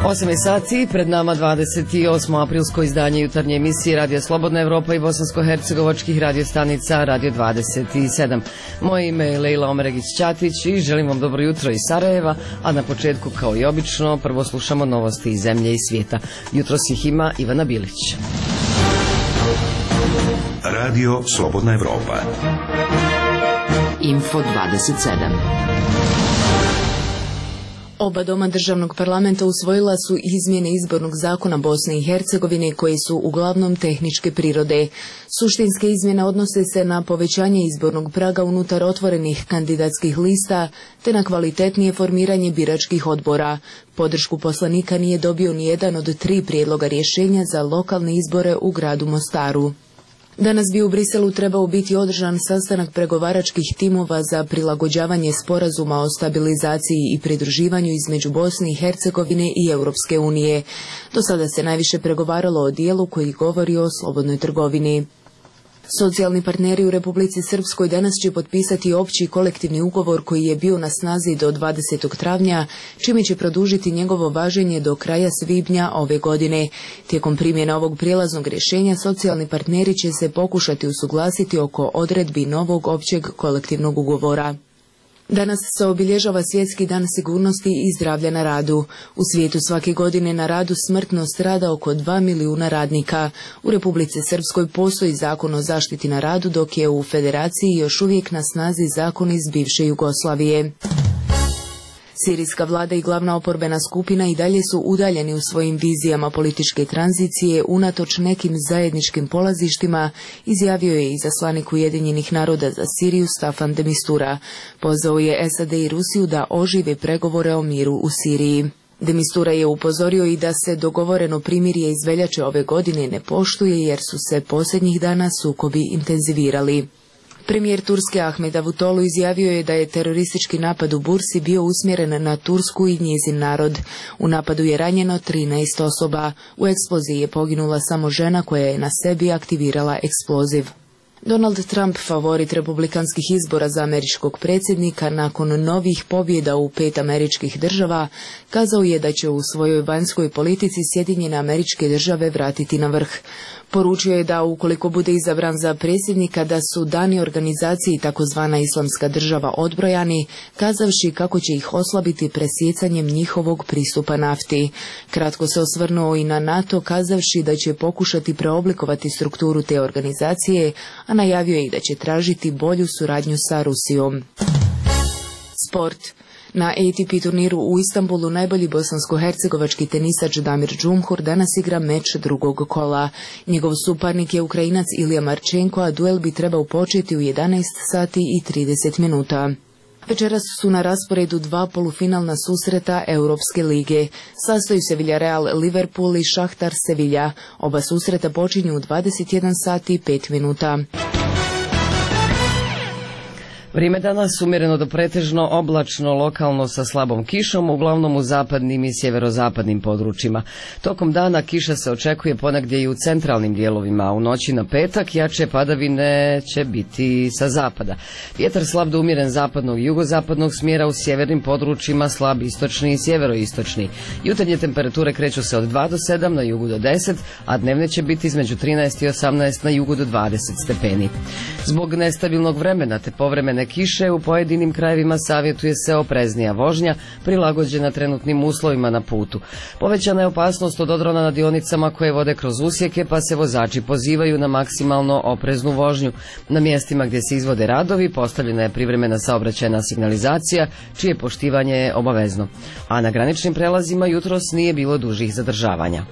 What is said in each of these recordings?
8 sati, pred nama 28. aprilsko izdanje jutarnje emisije Radija Slobodna Evropa i bosansko-hercegovačkih radiostanica Radio 27. Moje ime je Lejla Omeregić-Ćatić i želim vam dobro jutro iz Sarajeva, a na početku, kao i obično, prvo slušamo novosti iz zemlje i svijeta. Jutros ih ima Ivana Bilić. Radio Slobodna Evropa. Info 27. Oba doma državnog parlamenta usvojila su izmjene izbornog zakona Bosne i Hercegovine koji su uglavnom tehničke prirode. Suštinske izmjene odnose se na povećanje izbornog praga unutar otvorenih kandidatskih lista te na kvalitetnije formiranje biračkih odbora. Podršku poslanika nije dobio ni jedan od 3 prijedloga rješenja za lokalne izbore u gradu Mostaru. Danas bi u Briselu trebao biti održan sastanak pregovaračkih timova za prilagođavanje sporazuma o stabilizaciji i pridruživanju između Bosne i Hercegovine i Europske unije. Do sada se najviše pregovaralo o dijelu koji govori o slobodnoj trgovini. Socijalni partneri u Republici Srpskoj danas će potpisati opći kolektivni ugovor koji je bio na snazi do 20. travnja, čime će produžiti njegovo važenje do kraja svibnja ove godine. Tijekom primjene ovog prijelaznog rješenja socijalni partneri će se pokušati usuglasiti oko odredbi novog općeg kolektivnog ugovora. Danas se obilježava Svjetski dan sigurnosti i zdravlja na radu. U svijetu svake godine na radu smrtno strada oko 2 milijuna radnika. U Republici Srpskoj postoji zakon o zaštiti na radu, dok je u Federaciji još uvijek na snazi zakon iz bivše Jugoslavije. Sirijska vlada i glavna oporbena skupina i dalje su udaljeni u svojim vizijama političke tranzicije unatoč nekim zajedničkim polazištima, izjavio je izaslanik Ujedinjenih naroda za Siriju Staffan de Mistura. Pozvao je SAD i Rusiju da ožive pregovore o miru u Siriji. De Mistura je upozorio i da se dogovoreno primirje iz veljače ove godine ne poštuje jer su se posljednjih dana sukobi intenzivirali. Premijer Turske Ahmed Davutoglu izjavio je da je teroristički napad u Bursi bio usmjeren na Tursku i njezin narod. U napadu je ranjeno 13 osoba. U eksploziji je poginula samo žena koja je na sebi aktivirala eksploziv. Donald Trump, favorit republikanskih izbora za američkog predsjednika, nakon novih pobjeda u 5 američkih država, kazao je da će u svojoj vanjskoj politici Sjedinjene Američke Države vratiti na vrh. Poručio je da ukoliko bude izabran za predsjednika da su dani organizaciji takozvana Islamska država odbrojani, kazavši kako će ih oslabiti presjecanjem njihovog pristupa nafti. Kratko se osvrnuo i na NATO, kazavši da će pokušati preoblikovati strukturu te organizacije, a najavio je i da će tražiti bolju suradnju sa Rusijom. Sport. Na ATP turniru u Istanbulu najbolji bosansko-hercegovački tenisač Damir Džumhur danas igra meč drugog kola. Njegov suparnik je Ukrajinac Ilija Marčenko, a duel bi trebao početi u 11 sati i 30 minuta. Večeras su na rasporedu 2 polufinalna susreta Europske lige. Sastaju se Villarreal Liverpool i Šahtar Sevilla. Oba susreta počinju u 21 sati i 5 minuta. Vrijeme danas umjereno do pretežno oblačno, lokalno sa slabom kišom, uglavnom u zapadnim i sjeverozapadnim područjima. Tokom dana kiša se očekuje ponegdje i u centralnim dijelovima, a u noći na petak jače padavine će biti sa zapada. Vjetar slab do umjeren zapadnog i jugozapadnog smjera, u sjevernim područjima slab istočni i sjeveroistočni. Jutarnje temperature kreću se od 2 do 7, na jugu do 10, a dnevne će biti između 13 i 18, na jugu do 20 stepeni. Zbog nestabilnog vremena te povremene kiše u pojedinim krajevima savjetuje se opreznija vožnja prilagođena trenutnim uslovima na putu. Povećana je opasnost od odrona na dionicama koje vode kroz usjeke, pa se vozači pozivaju na maksimalno opreznu vožnju. Na mjestima gdje se izvode radovi postavljena je privremena saobraćajna signalizacija, čije poštivanje je obavezno. A na graničnim prelazima jutros nije bilo dužih zadržavanja.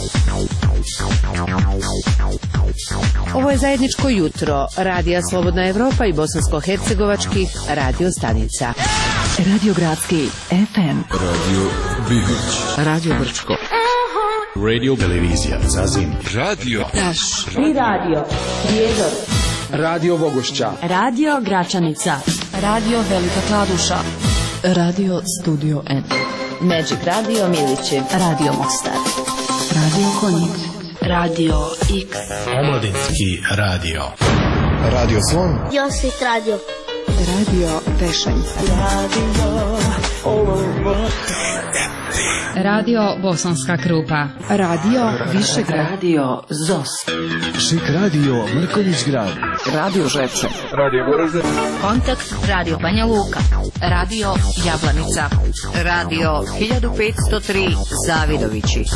Ovo je zajedničko jutro Radija Slobodna Evropa i bosansko-hercegovačkih radio stanica. Radio Gradski FM, Radio Bihoć, Radio Brčko, Radio Televizija Zazim, Radio Taš i Radio Prijedor, Radio Vogošća, Radio Gračanica, Radio Velika Kladuša, Radio Studio N, Magic Radio Milići, Radio Mostar, Radio Konjic, Radio X, Omladinski radio, Radio Slon, Josip Radio, Radio Tešanj, Radio Radio Bosanska Krupa. Radio Višegrad. Radio ZOS. Šik radio Mrkonjić Grad. Radio Ževče. Radio Goražde. Kontakt Radio Banja Luka. Radio Jablanica. Radio 1503 Zavidovići.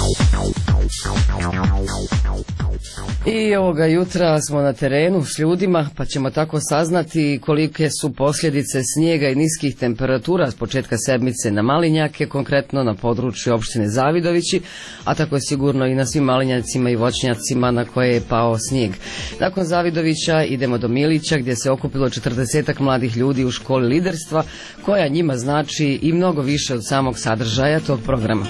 I ovoga jutra smo na terenu s ljudima, pa ćemo tako saznati kolike su posljedice snijega i niskih temperatura s početka sedmice na Malinjake, konkretno na području opštine Zavidovići, a tako je sigurno i na svim malinjacima i voćnjacima na koje je pao snijeg. Nakon Zavidovića idemo do Milića gdje se okupilo 40 mladih ljudi u školi liderstva, koja njima znači i mnogo više od samog sadržaja tog programa.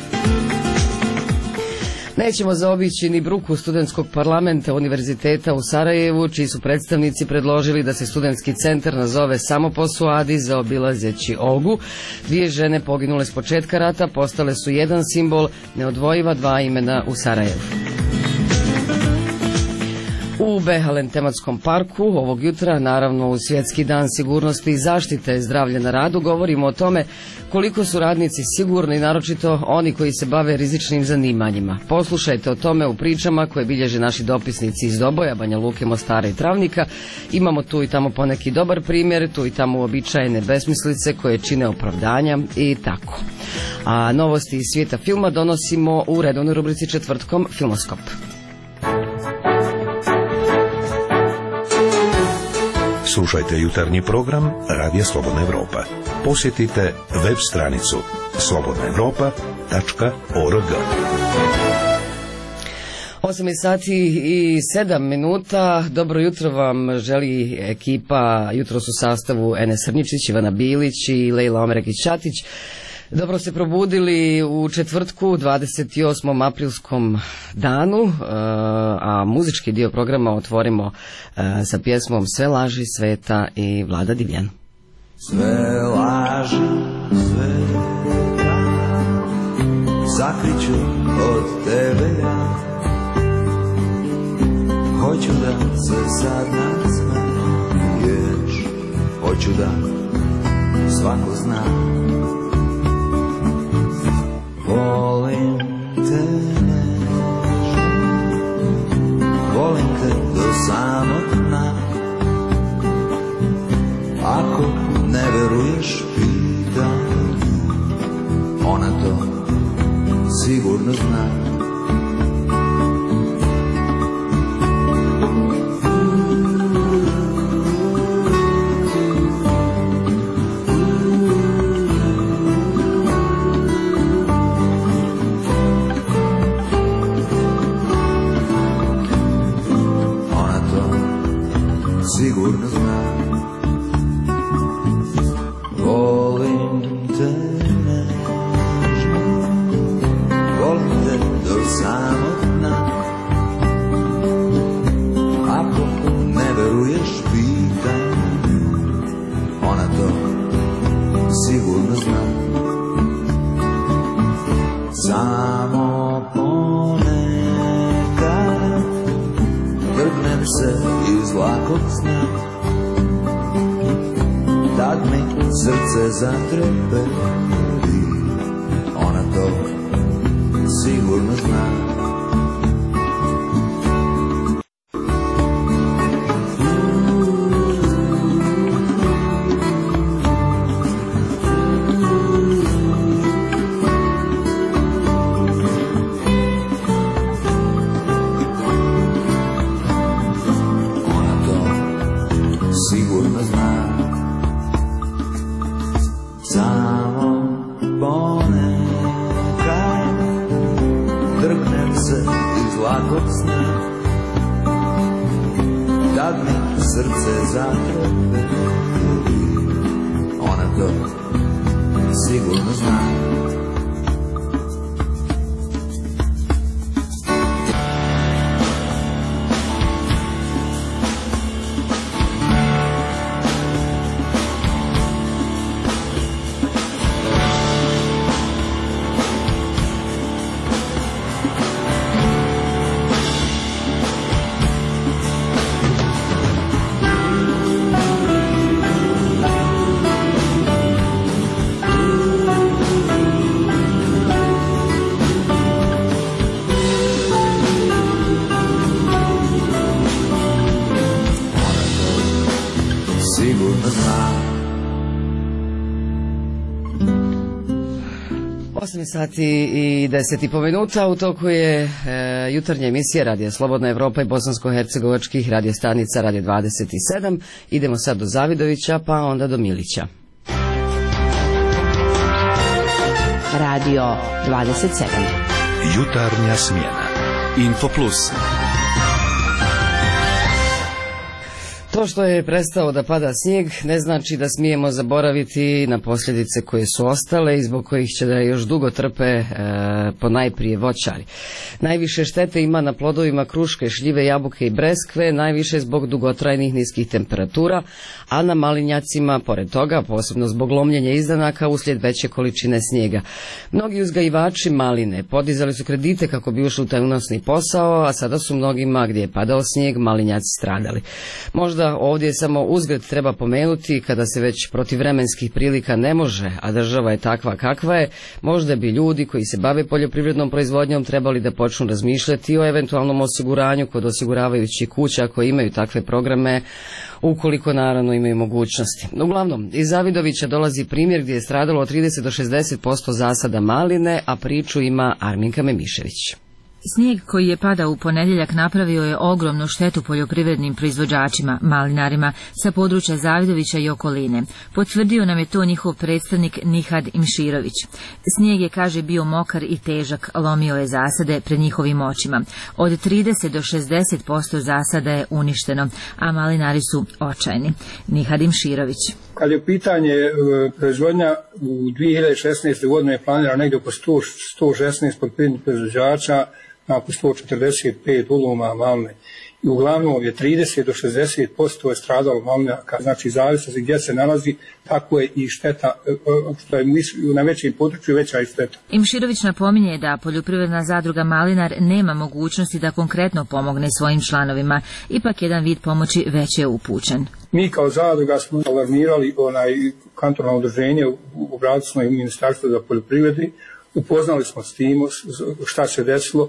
Nećemo zaobići ni bruku studentskog parlamenta Univerziteta u Sarajevu, čiji su predstavnici predložili da se studentski centar nazove samo po Suadi, zaobilazeći Olgu. 2 žene poginule s početka rata postale su jedan simbol, neodvojiva 2 imena u Sarajevu. U Behalen tematskom parku ovog jutra, naravno u Svjetski dan sigurnosti i zaštite zdravlja na radu, govorimo o tome koliko su radnici sigurni, naročito oni koji se bave rizičnim zanimanjima. Poslušajte o tome u pričama koje bilježe naši dopisnici iz Doboja, Banja Luke, Mostara i Travnika. Imamo tu i tamo poneki dobar primjer, tu i tamo uobičajene besmislice koje čine opravdanja i tako. A novosti iz svijeta filma donosimo u redovnoj rubrici četvrtkom Filmoskop. Slušajte jutarnji program Radija Slobodna Evropa. Posjetite web stranicu slobodnaevropa.org. 8:07. Dobro jutro vam želi ekipa jutros u sastavu Ene Srničić, Ivana Bilić i Lejla Omerekić-Ćatić. Dobro se probudili u četvrtku, 28. aprilskom danu, a muzički dio programa otvorimo sa pjesmom Sve laži sveta i Vlada Divljan. Sve laži sveta zakriću od tebe ja. Hoću da se sad nasmeješ, hoću da svako zna. Volim te nežno, volim te do samog dna. Ako ne veruješ, pitam, ona to sigurno zna. Sigurno znam, volim te nežno, volim te do samog dna. Ako ne veruješ, pitam, ona to sigurno zna. Samo ponekad vrgnem se iz lakog sna, tad mi srce zatreperi, ona to sigurno zna. 8 sati i 10,5 minuta, u toku je jutarnja emisija Radija Slobodna Evropa i bosansko-hercegovačkih radiostanica Radio 27. Idemo sad do Zavidovića, pa onda do Milića. Radio 27. Jutarnja smjena. Info Plus. To što je prestao da pada snijeg ne znači da smijemo zaboraviti na posljedice koje su ostale i zbog kojih će da još dugo trpe ponajprije voćari. Najviše štete ima na plodovima kruške, šljive, jabuke i breskve, najviše zbog dugotrajnih niskih temperatura, a na malinjacima, pored toga, posebno zbog lomljenja izdanaka uslijed veće količine snijega. Mnogi uzgajivači maline podizali su kredite kako bi ušli u taj unosni posao, a sada su mnogima gdje je padao snijeg malinjaci stradali. Možda ovdje samo uzgled treba pomenuti, kada se već protiv vremenskih prilika ne može, a država je takva kakva je, možda bi ljudi koji se bave poljoprivrednom proizvodnjom trebali da počnu razmišljati o eventualnom osiguranju kod osiguravajućih kuća koji imaju takve programe, ukoliko naravno imaju mogućnosti. Uglavnom, iz Zavidovića dolazi primjer gdje je stradalo 30 do 60% zasada maline, a priču ima Arminka Memišević. Snijeg koji je padao u ponedjeljak napravio je ogromnu štetu poljoprivrednim proizvođačima, malinarima, sa područja Zavidovića i okoline. Potvrdio nam je to njihov predstavnik Nihad Imširović. Snijeg je, kaže, bio mokar i težak, lomio je zasade pred njihovim očima. Od 30 do 60% zasada je uništeno, a malinari su očajni. Nihad Imširović. Kad je pitanje proizvodnja, u 2016. godinu je planirano negdje oko 116 poljoprivrednih proizvođača, oko 145 uloma maline. I uglavnom je 30 do 60% je stradalo malinjaka, znači zavisno gdje se nalazi, tako je i šteta, što je na većem području veća i šteta. Imširović napominje da poljoprivredna zadruga Malinar nema mogućnosti da konkretno pomogne svojim članovima, ipak jedan vid pomoći već je upućen. Mi kao zadruga smo alarmirali kantonalno udruženje, obratili smo i Ministarstvo za poljoprivredi, upoznali smo s tim šta se desilo,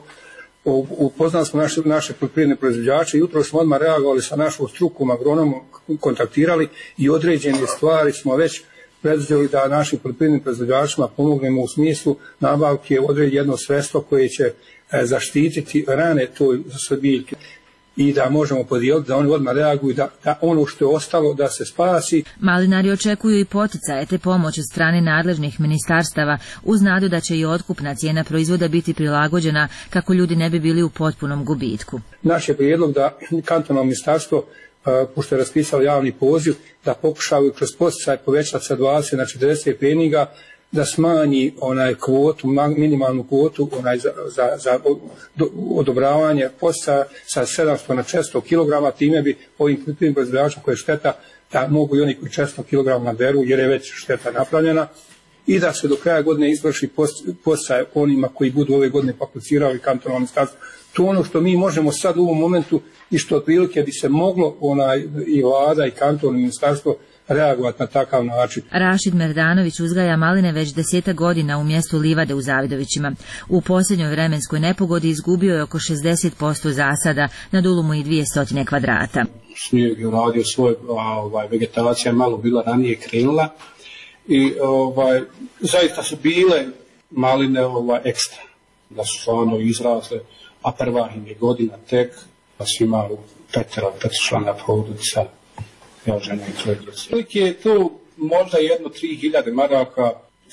upoznali smo naše poljoprivredne proizvođače, jutro smo odmah reagovali sa našom strukom, agronomom, kontaktirali i određene stvari smo već preduzeli da našim poljoprivrednim proizvođačima pomognemo u smislu nabavke jedno sredstvo koje će zaštititi rane toj biljke i da možemo podijeliti, da oni odmah reaguju, da ono što je ostalo da se spasi. Malinari očekuju i poticaje te pomoć od strane nadležnih ministarstava uz nadu da će i otkupna cijena proizvoda biti prilagođena kako ljudi ne bi bili u potpunom gubitku. Naš je prijedlog da kantonalno ministarstvo, pošto je raspisalo javni poziv, da pokušaju kroz poticaj povećati sa 20 na 40 pfeniga, da smanji kvotu, minimalnu kvotu za odobravanje poticaja sa 700 na 400 kg, time bi ovim poljoprivrednim proizvođačima koje je šteta, da mogu i oni koji 400 kg naberu jer je već šteta napravljena, i da se do kraja godine izvrši poticaj onima koji budu ove godine aplicirali kantonalno ministarstvo. To je ono što mi možemo sad u ovom momentu i što otprilike bi se moglo i vlada i kantonalno ministarstvo reagovati na takav način. Rašid Merdanović uzgaja maline već 10 godina u mjestu Livade u Zavidovićima. U posljednjoj vremenskoj nepogodi izgubio je oko 60% zasada na dulumu i 200 kvadrata. Snijeg je uradio svoj, vegetacija je malo bila ranije krenula i zaista su bile maline ekstra, da su stvarno izrasle, a prva im je godina tek, da su imali 5 člana porodica. Ja žena i svoje djece. Koliko je to možda 1-3 hiljade maraka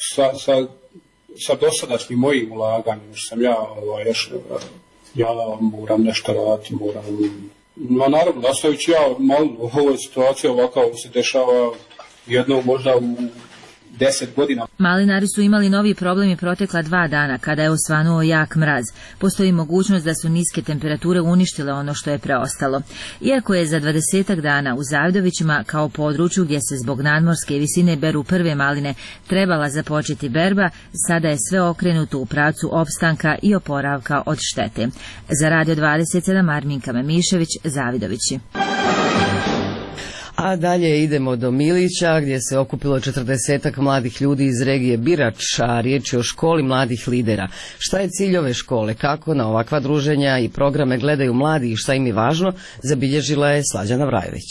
sa dosadašnjim mojim ulaganjem, što sam ja moram nešto raditi, no naravno, nastavići ja malo u ovoj situaciji ovako se dešava jedno možda u 10 godina. Malinari su imali novi problem i protekla 2 dana kada je osvanuo jak mraz. Postoji mogućnost da su niske temperature uništile ono što je preostalo. Iako je za 20 dana u Zavidovićima kao području gdje se zbog nadmorske visine beru prve maline trebala započeti berba, sada je sve okrenuto u pravcu opstanka i oporavka od štete. Za Radio 27 Arminka Memišević, Zavidovići. A dalje idemo do Milića gdje se okupilo 40 mladih ljudi iz regije Birač, a riječ je o školi mladih lidera. Šta je cilj ove škole, kako na ovakva druženja i programe gledaju mladi i šta im je važno, zabilježila je Slađana Vrajović.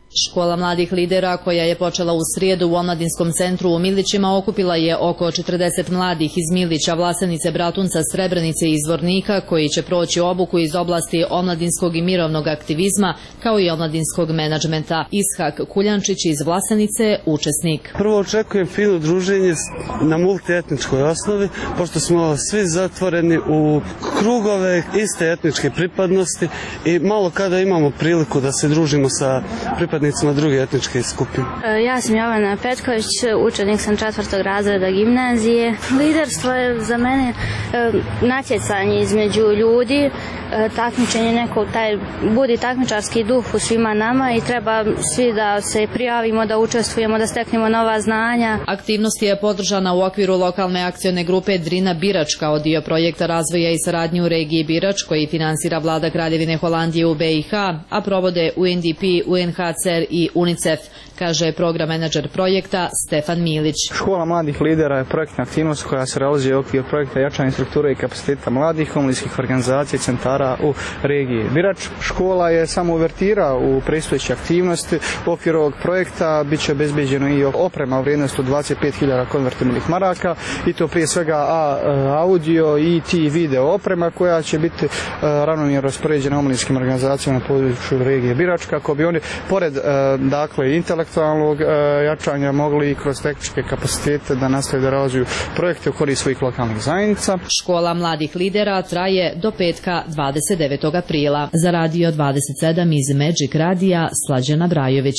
Škola mladih lidera, koja je počela u srijedu u Omladinskom centru u Milićima, okupila je oko 40 mladih iz Milića, Vlasenice, Bratunca, Srebrenice i Zvornika, koji će proći obuku iz oblasti omladinskog i mirovnog aktivizma, kao i omladinskog menadžmenta. Ishak Kuljančić iz Vlasenice, učesnik. Prvo očekujem fino druženje na multietničkoj osnovi, pošto smo svi zatvoreni u krugove iste etničke pripadnosti i malo kada imamo priliku da se družimo sa pripadnicima druge etničke skupine. Ja sam Jovana Petković, učenik sam 4. razreda gimnazije. Liderstvo je za mene natjecanje između ljudi, takmičenje neko, budi takmičarski duh u svima nama i treba svi da se prijavimo, da učestvujemo, da steknemo nova znanja. Aktivnost je podržana u okviru lokalne akcione grupe Drina Birač kao dio projekta razvoja i saradnje u regiji Birač, koji finansira vlada Kraljevine Holandije u BiH, a provode UNDP, UNHCR i UNICEF, kaže program menadžer projekta Stefan Milić. Škola mladih lidera je projektna aktivnost koja se realizuje u okviru projekta jačanja strukture i kapaciteta mladih omladinskih organizacija i centara u regiji Birač. Škola je samo uvertira u predstojeće aktivnosti. U okviru ovog projekta bit će obezbeđeno i oprema u vrijednosti od 25.000 konvertibilnih maraka, i to prije svega audio i video oprema koja će biti ravnomjerno raspoređena omladinskim organizacijama na području regije Birač, kako bi oni pored intelektualnog jačanja mogli i kroz tehničke kapacitete da nastave da razviju projekte u korist svojih lokalnih zajednica. Škola mladih lidera traje do petka 29. aprila. Za Radio 27 iz Magic Radija, Slađana Brajović.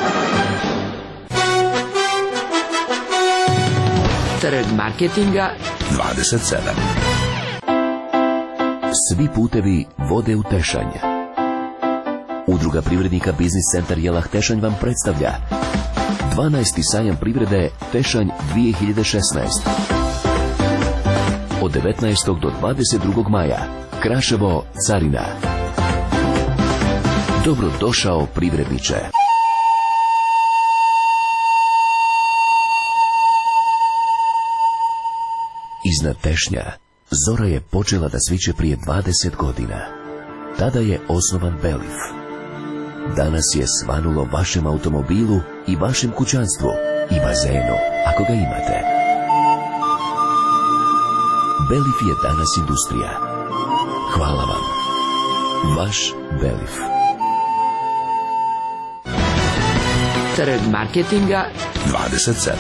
Trg marketinga 27. Svi putevi vode u Tešanj. Udruga privrednika Biznis centar Jelah Tešanj vam predstavlja 12. sajam privrede Tešanj 2016. Od 19. do 22. maja. Kraševo, Carina. Dobrodošao privredniče. Iznad Tešnja zora je počela da sviće prije 20 godina. Tada je osnovan Belif. Danas je svanulo vašem automobilu i vašem kućanstvu i bazenu, ako ga imate. Belif je danas industrija. Hvala vam. Vaš Belif. Trg marketinga 27.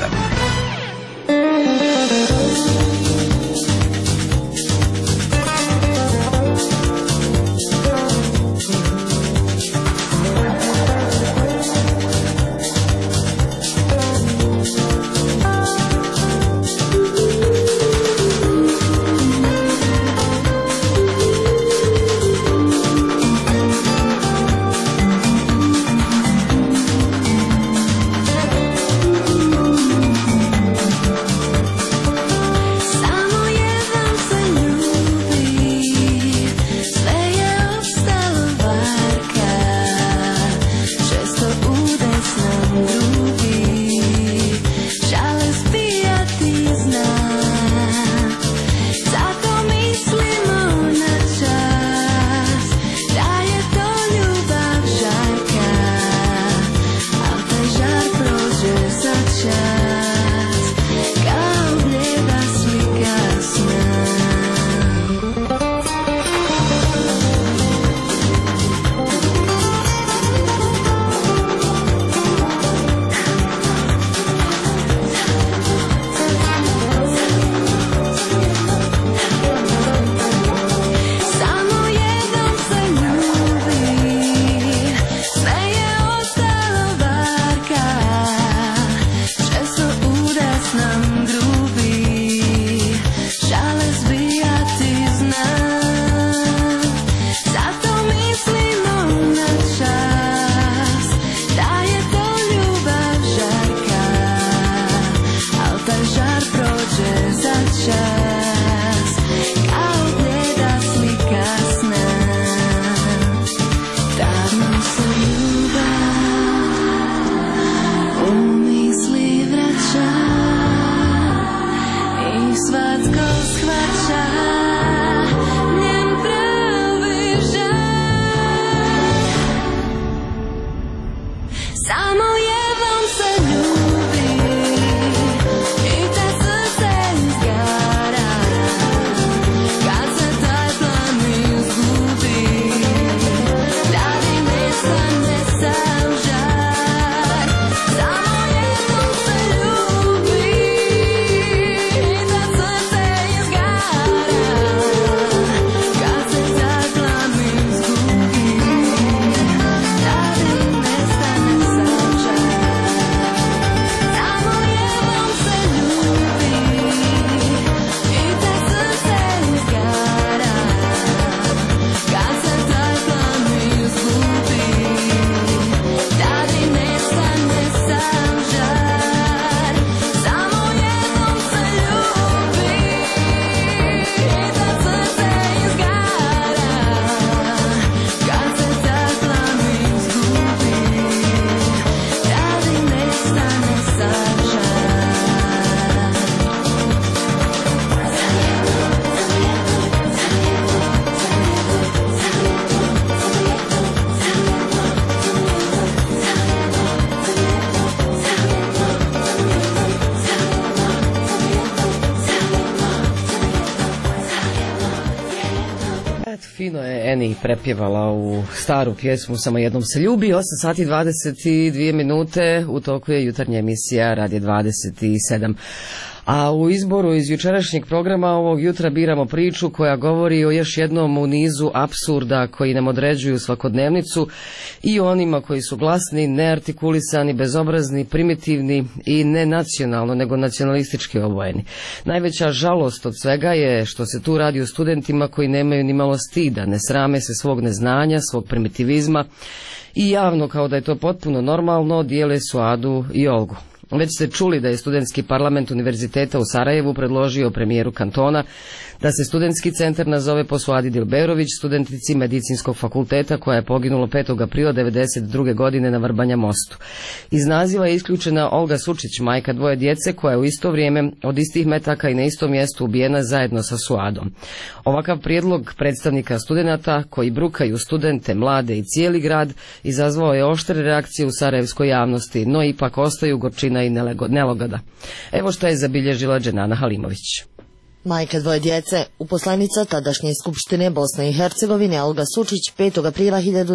je Eni prepjevala u staru pjesmu Samo jednom se ljubi. 8 sati 22 minute, u toku je jutarnja emisija Radija 27. A u izboru iz jučerašnjeg programa ovog jutra biramo priču koja govori o još jednom u nizu apsurda koji nam određuju svakodnevnicu i o onima koji su glasni, neartikulisani, bezobrazni, primitivni i ne nacionalno nego nacionalistički obojeni. Najveća žalost od svega je što se tu radi o studentima koji nemaju ni malo stida, ne srame se svog neznanja, svog primitivizma i javno, kao da je to potpuno normalno, dijele Suadu i Olgu. Već ste čuli da je studentski parlament Univerziteta u Sarajevu predložio premijeru kantona da se studentski centar nazove po Suadi Dilberović, studentici medicinskog fakulteta koja je poginula 5. aprila 1992. godine na Vrbanja mostu. Iz naziva je isključena Olga Sučić, majka dvoje djece koja je u isto vrijeme od istih metaka i na istom mjestu ubijena zajedno sa Suadom. Ovakav prijedlog predstavnika studenata koji brukaju studente, mlade i cijeli grad izazvao je oštre reakcije u sarajevskoj javnosti, no ipak ostaju gorčina i nelogoda. Evo što je zabilježila Dženana Halimović. Majka dvoje djece, uposlenica tadašnje Skupštine Bosne i Hercegovine Olga Sučić 5. aprila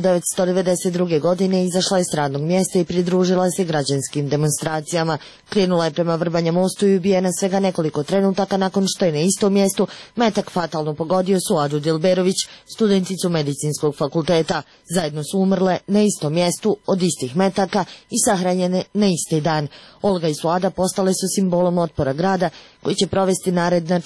1992. godine izašla je s radnog mjesta i pridružila se građanskim demonstracijama. Krenula je prema Vrbanja mostu i ubijena svega nekoliko trenutaka nakon što je na istom mjestu metak fatalno pogodio Suadu Dilberović, studenticu medicinskog fakulteta. Zajedno su umrle na istom mjestu od istih metaka i sahranjene na isti dan. Olga i Suada postale su simbolom otpora grada koji će provesti naredna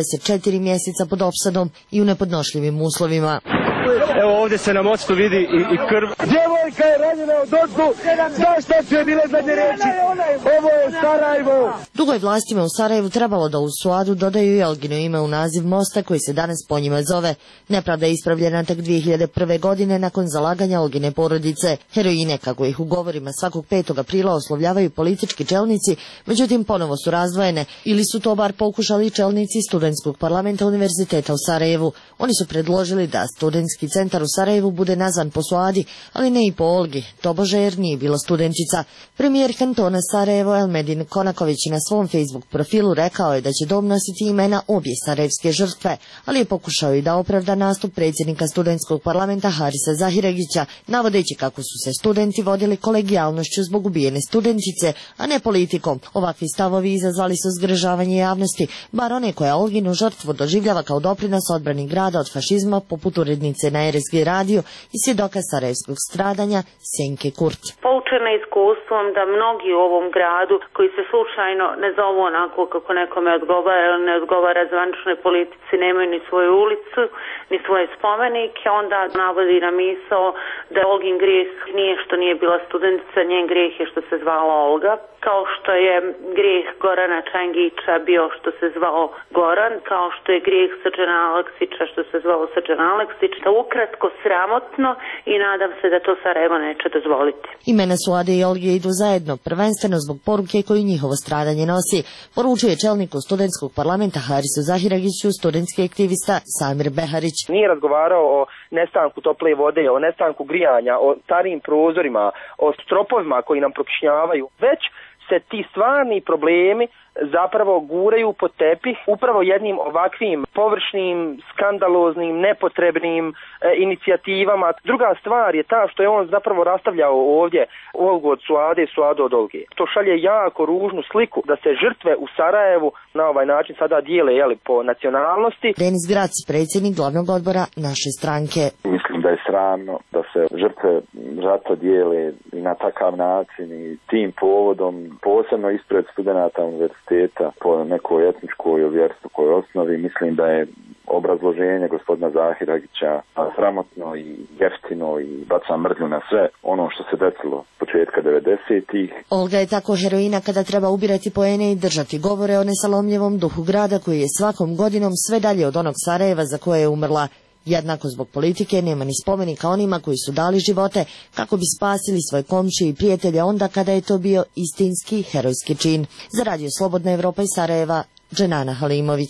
44 mjeseca pod opsadom i u nepodnošljivim uslovima. Evo ovdje se na mostu vidi i krv. Djevojka je ranjena od ozgu. Zašto su je bile zadnje reći? Ovo je Sarajevo. Dugo je vlastima u Sarajevu trebalo da u Suadu dodaju i Olgino ime u naziv mosta koji se danas po njima zove. Nepravda je ispravljena tek 2001. godine nakon zalaganja Olgine porodice. Heroine, kako ih u govorima svakog 5. aprila oslovljavaju politički čelnici, međutim ponovo su razdvojene, ili su to bar pokušali čelnici studentskog parlamenta Univerziteta u Sarajevu. Oni su predložili da studentski centar u Sarajevu bude nazvan po Suadi, ali ne i po Olgi, tobože jer nije bila studentica. Premijer kantona Sarajevo Elmedin Konaković na svom Facebook profilu rekao je da će dom nositi imena obje sarajevske žrtve, ali je pokušao i da opravda nastup predsjednika studentskog parlamenta Harisa Zahiregića, navodeći kako su se studenti vodili kolegijalnošću zbog ubijene studentice, a ne politikom. Ovakvi stavovi izazvali su zgražavanje javnosti, bar one koja Olginu žrtvu doživljava kao doprinos odbrani grada od fašizma, poput urednice na RSG radio i svjedoka sarajevskog stradanja Senke Kurt. Poučena iskustvom da mnogi u ovom gradu koji se slučajno ne zovu onako kako nekome odgovara ili ne odgovara zvaničnoj politici, nemaju ni svoju ulicu, ni svoje spomenike, onda navodi na misao da Olgin grijeh nije što nije bila studentica, njen grijeh je što se zvala Olga, kao što je grijeh Gorana Čangića bio što se zvao Goran, kao što je grijeh Srđana Aleksića što se zvao Srđan Aleksić. Ukratko sramotno i nadam se da to Sarajevo neće dozvoliti. Imena Suade i Olge idu zajedno, prvenstveno zbog poruke koju njihovo stradanje nosi, poručuje čelniku studentskog parlamenta Harisu Zahiragiću studentski aktivista Samir Beharić. Nije razgovarao o nestanku tople vode, o nestanku grijanja, o starijim prozorima, o stropovima koji nam prokišnjavaju, već se ti stvarni problemi zapravo guraju pod tepih upravo jednim ovakvim površnim, skandaloznim, nepotrebnim inicijativama. Druga stvar je ta što je on zapravo rastavljao ovdje Olgu od Suade i Suadu od Olge. To šalje jako ružnu sliku da se žrtve u Sarajevu na ovaj način sada dijele po nacionalnosti. Denis Grac, predsjednik glavnog odbora naše stranke. Mislim da je sramno da se žrtve rata dijele i na takav način i tim povodom, posebno ispred studenata univerziteta po nekoj etničkoj i vjerskoj osnovi. Mislim da je obrazloženje gospodina Zahiragića sramotno i jeftino i baca mrlju na sve ono što se desilo početka 90-ih. Olga je tako heroina kada treba ubirati poene i držati govore o nesalomljivom duhu grada koji je svakom godinom sve dalje od onog Sarajeva za koje je umrla. Jednako zbog politike nema ni spomenika onima koji su dali živote kako bi spasili svoje komšije i prijatelje onda kada je to bio istinski herojski čin. Za Radio Slobodna Evropa iz Sarajeva, Dženana Halimović.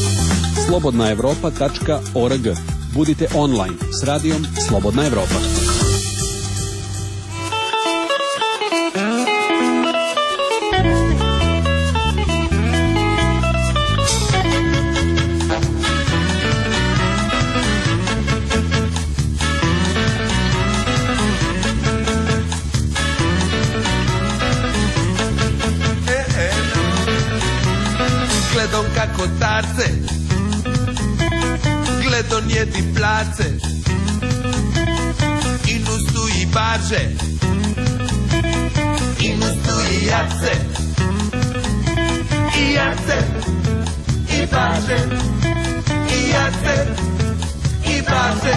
slobodnaevropa.org. Budite online s radijom Slobodna Evropa. jace i nustu i barže, i nustu i jace, i jace, i barže, i jace, i barže.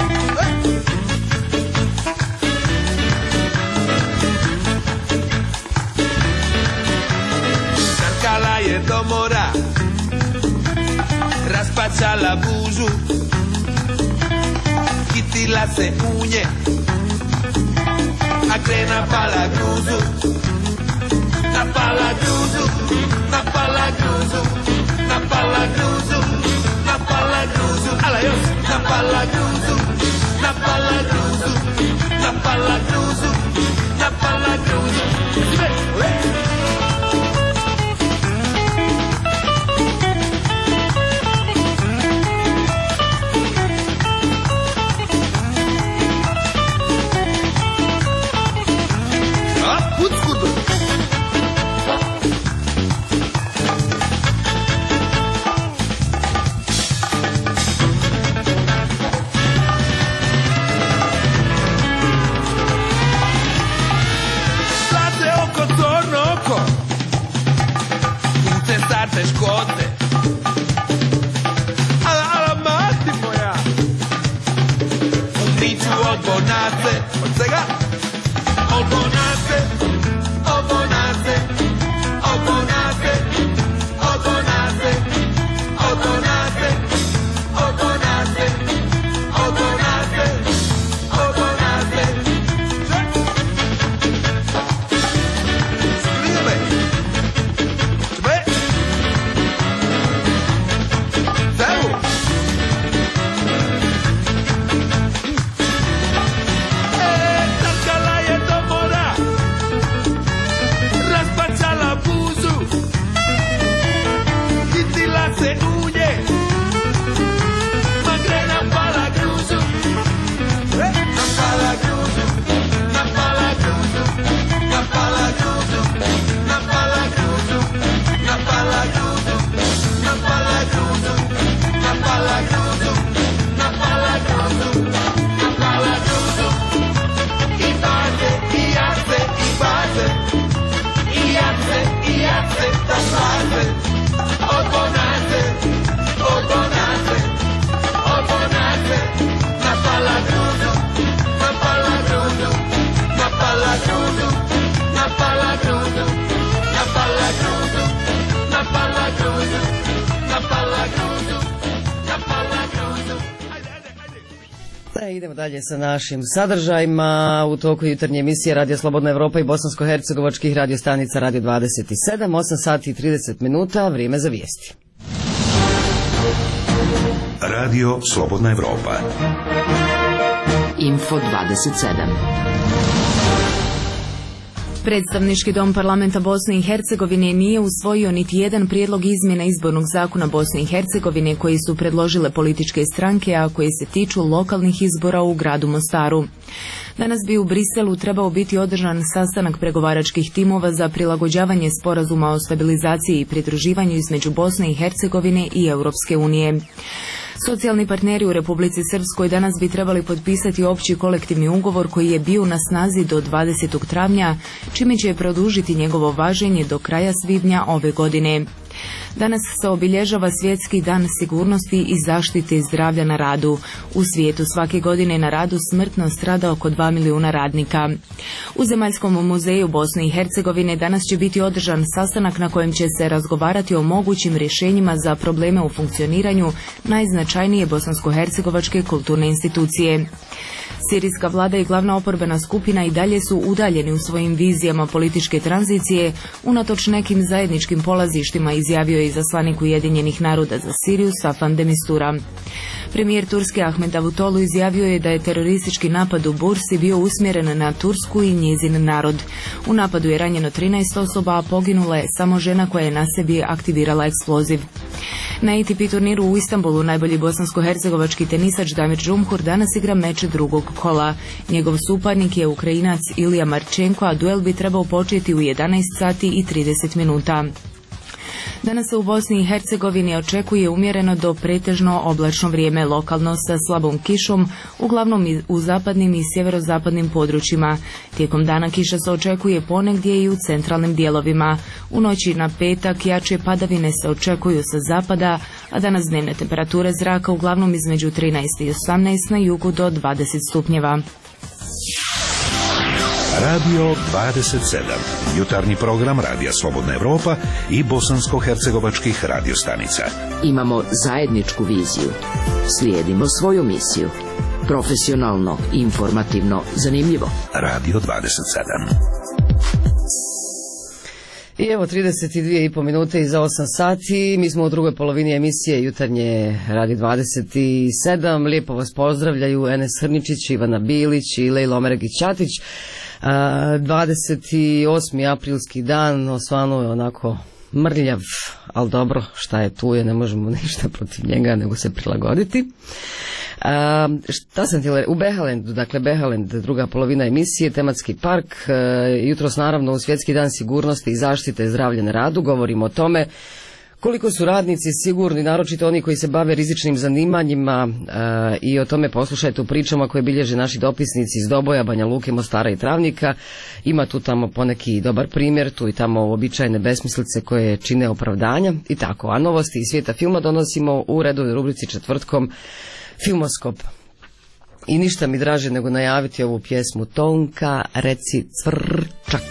Trkala je do mora, raspačala bužu, kitila se u nje, a gre napala gruzu, napala gruzu, napala gruzu, napala gruzu, napala gruzu, ala još, napala gruzu, napala gruzu, napala gruzu, napala gruzu, sve, Škote, ala mati moja, niču od bonace, od svega, od bonace, od bonace, od bonace, od bonace, od bonace, od bonace, od bonace, od bonace. Se unje, ma gre napala gruzu, napala gruzu, napala gruzu, napala gruzu, napala gruzu, napala gruzu, napala gruzu, napala gruzu, napala gruzu, napala gruzu, i baze, i jace, i baze, i jace, i jace, da baze, od bonate, od bonate, od bonate, napala grudu, napala grudu, napala grudu, napala grudu, napala grudu, napala grudu, napala grudu, napala grudu. Idemo dalje sa našim sadržajima. U toku jutarnje emisije Radio Slobodna Evropa i bosansko-hercegovačkih radiostanica Radio 27, 8 sati i 30 minuta, vrijeme za vijesti. Radio Slobodna Evropa. Info 27. Predstavnički dom parlamenta Bosne i Hercegovine nije usvojio niti jedan prijedlog izmjena izbornog zakona Bosne i Hercegovine koji su predložile političke stranke, a koji se tiču lokalnih izbora u gradu Mostaru. Danas bi u Briselu trebao biti održan sastanak pregovaračkih timova za prilagođavanje sporazuma o stabilizaciji i pridruživanju između Bosne i Hercegovine i Europske unije. Socijalni partneri u Republici Srpskoj danas bi trebali potpisati opći kolektivni ugovor koji je bio na snazi do 20. travnja, čime će produžiti njegovo važenje do kraja svibnja ove godine. Danas se obilježava Svjetski dan sigurnosti i zaštite zdravlja na radu. U svijetu svake godine na radu smrtno strada oko 2 milijuna radnika. U Zemaljskom muzeju Bosne i Hercegovine danas će biti održan sastanak na kojem će se razgovarati o mogućim rješenjima za probleme u funkcioniranju najznačajnije bosansko-hercegovačke kulturne institucije. Sirijska vlada i glavna oporbena skupina i dalje su udaljeni u svojim vizijama političke tranzicije, unatoč nekim zajedničkim polazištima, izjavio je izaslanik Ujedinjenih naroda za Siriju Staffan de Mistura. Premijer Turske Ahmed Davutoglu izjavio je da je teroristički napad u Bursi bio usmjeren na Tursku i njezin narod. U napadu je ranjeno 13 osoba, a poginula je samo žena koja je na sebi aktivirala eksploziv. Na ATP turniru u Istanbulu najbolji bosansko-hercegovački tenisač Damir Džumhur danas igra meč drugog kola. Njegov suparnik je Ukrajinac Ilija Marčenko, a duel bi trebao početi u 11 sati i 30 minuta. Danas se u Bosni i Hercegovini očekuje umjereno do pretežno oblačno vrijeme, lokalno sa slabom kišom, uglavnom u zapadnim i sjeverozapadnim područjima. Tijekom dana kiša se očekuje ponegdje i u centralnim dijelovima. U noći na petak jače padavine se očekuju sa zapada, a danas dnevne temperature zraka uglavnom između 13 i 18, na jugu do 20 stupnjeva. Radio 27. Jutarnji program Radija Slobodna Evropa i bosansko-hercegovačkih radiostanica. Imamo zajedničku viziju. Slijedimo svoju misiju. Profesionalno, informativno, zanimljivo. Radio 27. I evo 32,5 minute iza 8 sati, mi smo u drugoj polovini emisije jutarnje Radio 27, lijepo vas pozdravljaju Enes Hrničić, Ivana Bilić i Lejla Omeregić-Ćatić. 28. aprilski dan, osvanuo je onako mrljav, ali dobro, šta je tu je, ne možemo ništa protiv njega nego se prilagoditi. Šta sam htjela, u Behalendu, dakle Behalend, druga polovina emisije, tematski park, jutros naravno u Svjetski dan sigurnosti i zaštite zdravlja na radu, govorimo o tome koliko su radnici sigurni, naročito oni koji se bave rizičnim zanimanjima, i o tome poslušajte u pričama koje bilježe naši dopisnici iz Doboja, Banja Luke, Mostara i Travnika. Ima tu tamo poneki dobar primjer, tu i tamo uobičajene besmislice koje čine opravdanja i tako. A novosti iz svijeta filma donosimo u redovnoj rubrici četvrtkom Filmoskop. I ništa mi draže nego najaviti ovu pjesmu Tonka, reci cvrčak.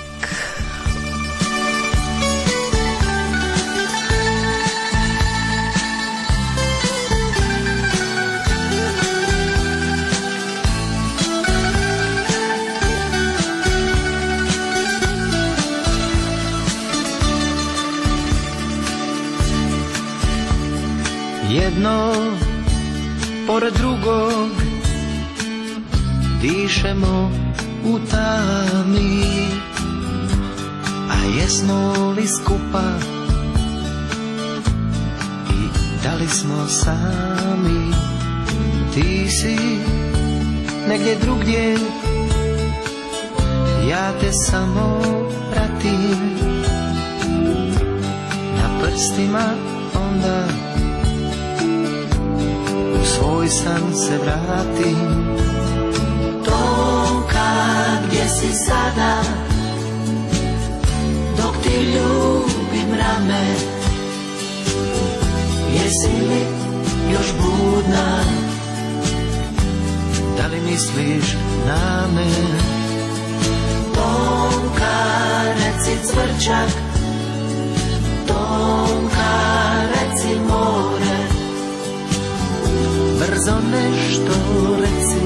Jedno pored drugog dišemo u tami, a jesmo li skupa i da li smo sami? Ti si negdje drugdje, ja te samo pratim, na prstima onda u svoj san se vratim. Tonka, gdje si sada, dok ti ljubim rame, jesi li još budna, da li misliš na me? Tonka, reci cvrčak, Tonka, reci more, brzo nešto reci,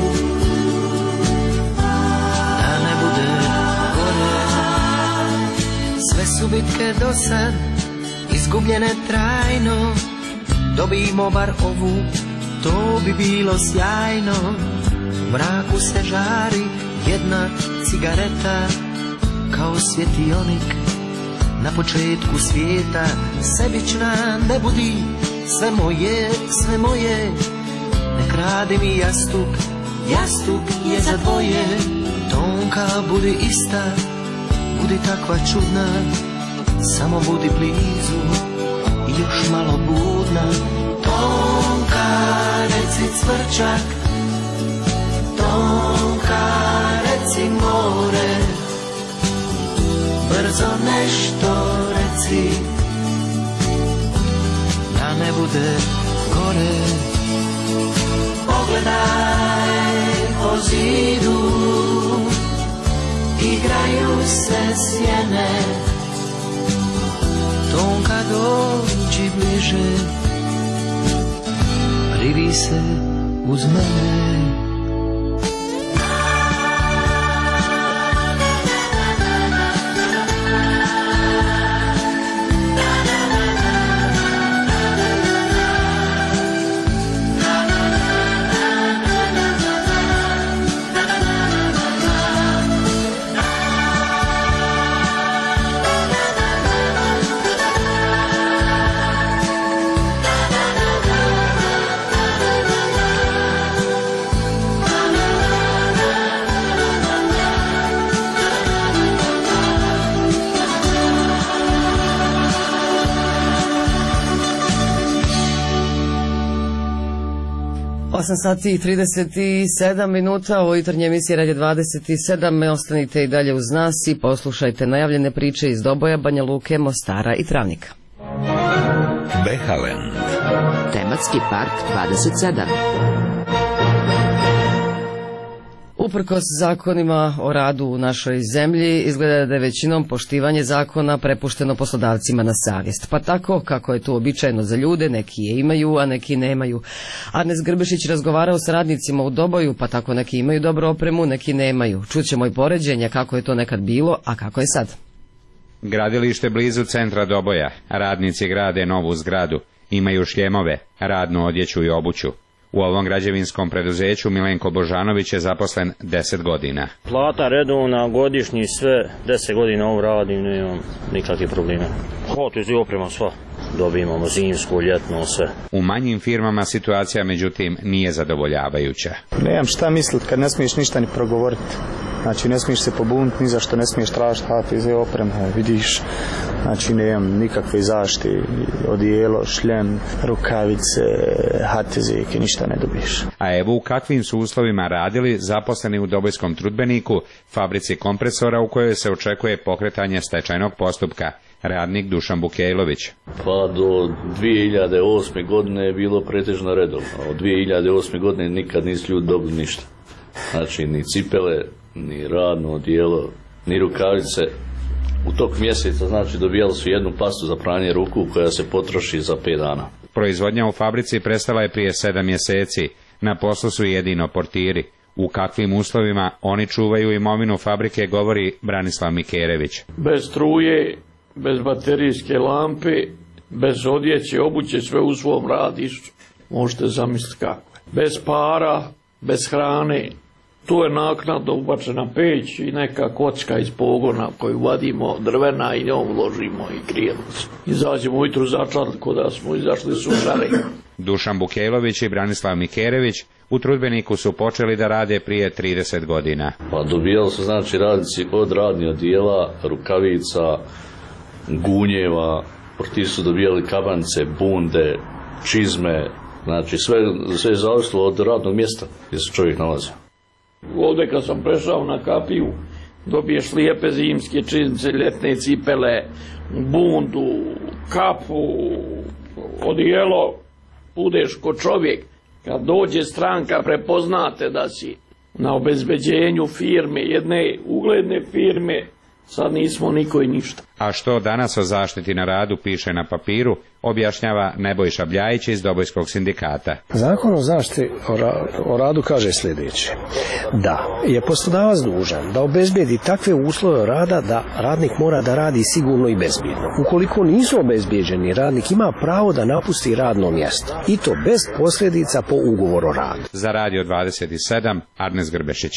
da ne bude gore. Sve su bitke do sad izgubljene trajno, dobijmo bar ovu, to bi bilo sjajno. U mraku se žari jedna cigareta, kao svjetionik na početku svijeta. Sebična ne budi, sve moje, sve moje. Nek radi mi jastuk, jastuk je za dvoje. Tonka, budi ista, budi takva čudna, samo budi blizu i još malo budna. Tonka, reci cvrčak, Tonka, reci more, brzo nešto reci, da ne bude gore. Pogledaj po zidu, igraju se sjene. Tonka, dođi bliže, privi se uz mene. sati i 37 minuta, ovo jutarnje emisije Radio 27, ostanite i dalje uz nas i poslušajte najavljene priče iz Doboja, Banja Luke, Mostara i Travnika. Behaland. Tematski park 27. Uprkos zakonima o radu u našoj zemlji, izgleda da je većinom poštivanje zakona prepušteno poslodavcima na savjest. Pa tako, kako je to uobičajeno za ljude, neki je imaju, a neki nemaju. Arnes Grbešić razgovarao s radnicima u Doboju, pa tako neki imaju dobru opremu, neki nemaju. Čućemo i poređenja kako je to nekad bilo, a kako je sad. Gradilište blizu centra Doboja. Radnici grade novu zgradu. Imaju šljemove, radnu odjeću i obuću. U ovom građevinskom preduzeću Milenko Božanović je zaposlen 10 godina. Plata redovna, godišnji, sve, 10 godina ovo radim, nemam nikakve probleme. Hotiz i oprema sva, dobijemo zimsku, ljetnu, sve. U manjim firmama situacija, međutim, nije zadovoljavajuća. Nemam šta misliti kad ne smiješ ništa ni progovoriti. Znači ne smiješ se pobuniti, ni za što ne smiješ tražiti HTZ opreme, vidiš. Znači nemam nikakve zaštite, odijelo, šljem, rukavice, HTZ, ništa ne dobiješ. A evo u kakvim su uslovima radili zaposleni u Dobojskom trudbeniku, fabrici kompresora u kojoj se očekuje pokretanje stečajnog postupka. Radnik Dušan Bukejlović. Pa do 2008. godine je bilo pretežno redovno. Od 2008. godine nikad nisu ljudi dobili ništa. Znači ni cipele, ni radno odijelo, ni rukavice. U tog mjeseca znači dobijali su jednu pastu za pranje ruku koja se potroši za 5 dana. Proizvodnja u fabrici prestala je prije 7 mjeseci. Na poslu su jedino portiri. U kakvim uslovima oni čuvaju imovinu fabrike, govori Branislav Mikerević. Bez struje, bez baterijske lampe, bez odjeće, obuće, sve u svom radištu. Možete zamisliti kako. Bez para, bez hrane. Tu je naknadno ubačena peć i neka kocka iz pogona koju vadimo drvena i njom uložimo i grijemo se. Izađemo ujutru začadili ko da smo izašli sušari. Dušan Bukejlović i Branislav Mikerević u trudbeniku su počeli da rade prije 30 godina. Pa dobijali su znači radnici od radnih odijela, rukavica, gunjeva, portiri su dobijali kabanice, bunde, čizme, znači sve je zavisilo od radnog mjesta gdje se čovjek nalazi. Ovdje kad sam prešao na kapiju, dobiješ lijepe zimske čizmice, ljetne cipele, bundu, kapu, odijelo, budeš ko čovjek. Kad dođe stranka, prepoznate da si na obezbeđenju firme, jedne ugledne firme, sad nismo niko i ništa. A što danas o zaštiti na radu piše na papiru, objašnjava Nebojša Bljajić iz Dobojskog sindikata. Zakon o zaštiti o radu kaže sljedeće. Da je poslodavac dužan da obezbedi takve uslove rada da radnik mora da radi sigurno i bezbjedno. Ukoliko nisu obezbeđeni, radnik ima pravo da napusti radno mjesto. I to bez posljedica po ugovoru o radu. Za Radio 27, Arnes Grbešić.